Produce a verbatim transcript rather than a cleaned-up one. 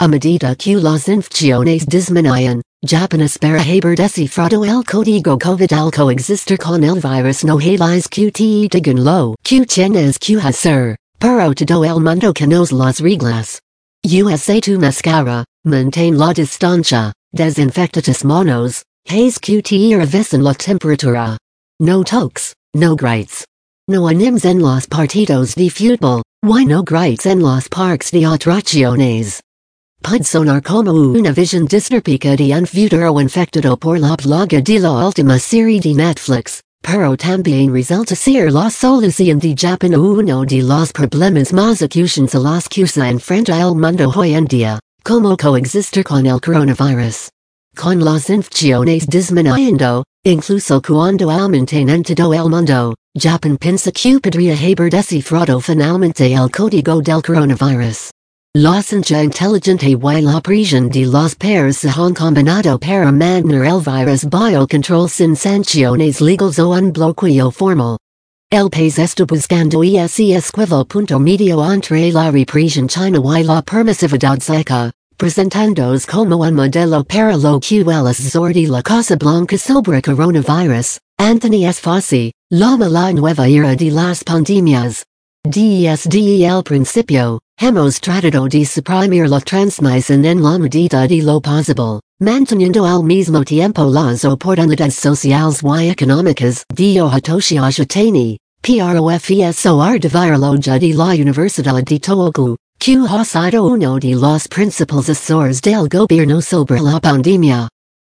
a medida que las infecciones disminuyen, Japanese para haber descifrado el código COVID al coexistir con el virus no hayas que te digan lo que tienes que hacer, pero todo el mundo conoce las reglas. Usa tu mascara, mantén la distancia, desinfecta tus manos, haz que te revisen la temperatura. No toques, no grites. No animes en los partidos de fútbol, y no grites en los parques de atracciones. Puede sonar como una visión distópica de un futuro infectado por la plaga de la última serie de Netflix, pero también resulta ser la solución de Japón a uno de los problemas más acucios a los que se enfrenta el mundo hoy en día, como coexistir con el coronavirus. Con las infecciones disminuyendo, incluso cuando aumentan en todo el mundo, Japón piensa que podría haber descifrado finalmente el código del coronavirus. La ciencia inteligente y la presión de los pares se han combinado para mantener el virus bajo control sin sanciones legales o un bloqueo formal. El país está buscando ese esquivo punto medio entre la represión china y la permisividad seca, presentándose como un modelo para lo que el asesor de la Casa Blanca sobre coronavirus, Anthony S. Fauci, llama la nueva era de las pandemias. Desde el principio, hemos tratado de suprimir la transmisión en la medida de lo posible, manteniendo al mismo tiempo las oportunidades sociales y económicas de Hitoshi Ashitani, profesor de virología de la Universidad de Tohoku, que ha sido uno de los principales asesores del gobierno sobre la pandemia.